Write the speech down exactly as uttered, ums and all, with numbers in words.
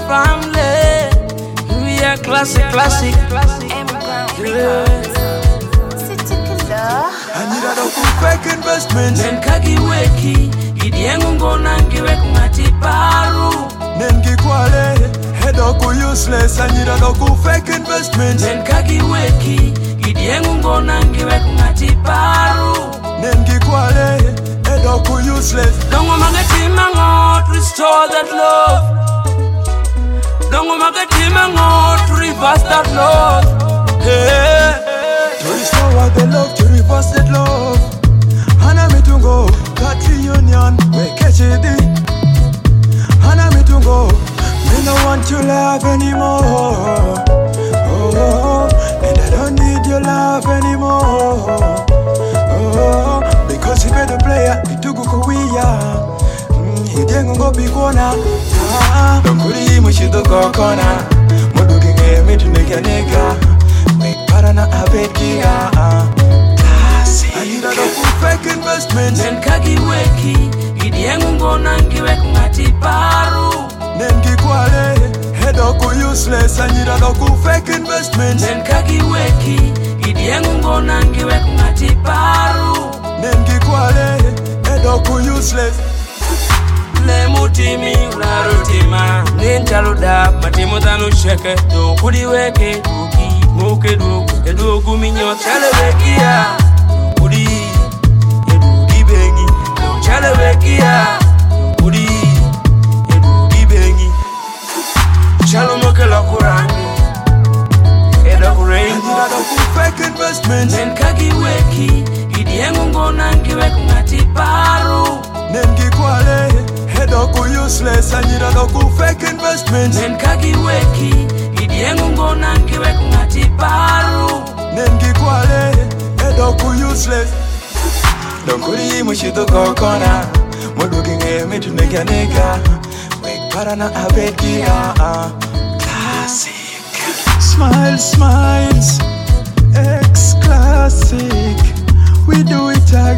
family. We are classic, classic, classic. I need a doku fake investment. Nen kagi weki, idiengu ngona ngiwe kungati paru. Nengi kwale, hedoku useless. I need a doku fake investment. Nen kagi weki, idiengu ngona ngiwe kungati paru. Nengi kwale, hedoku useless. Dongo magati mango, restore that love. Dongo magati mango, reverse that love. Hey. To restore the love, to reverse that love. Hana mitungo, that reunion, we catch it. Hana mitungo, me no want your love anymore. Oh, and I don't need your love anymore. Oh, because you better player, itugu kuwiya. He didn't go big one. Ah, don't put him with you to go corner. Moduking a me to make a nigga. Parana abekia classic. I need a doku fake investment. Nen kagi weki, idiengu ngona ngiwe kungati paru. Nengi kwale, hedoku useless. I need a doku fake investment. Nen kagi weki, idiengu ngona ngiwe kungati paru. Nengi kwale, hedoku useless. Le mutimi unarutima, nintaluda matimu dhanu sheke. Dokudi weke duki. Moke dogu, edogu minyo chale wekia. Udi, edogi bengi, chale wekia. Udi, edogi bengi. Chalo moke la kurangi, edogu rengi. I need a doku fake investment. Nen kagi weki, idiengu ngona ngiwe kungati paru. Nengi kwale, hedoku useless. I need a doku fake investment. Nen kagi weki, idiengu ngona ngiwe kungati paru. Nengi kwale, hedoku useless. Don't go to Mushito Kokona. Moduking a me to make a nigga. Wake Parana Abekia. Classic. Smile, smiles. Ex classic. We do it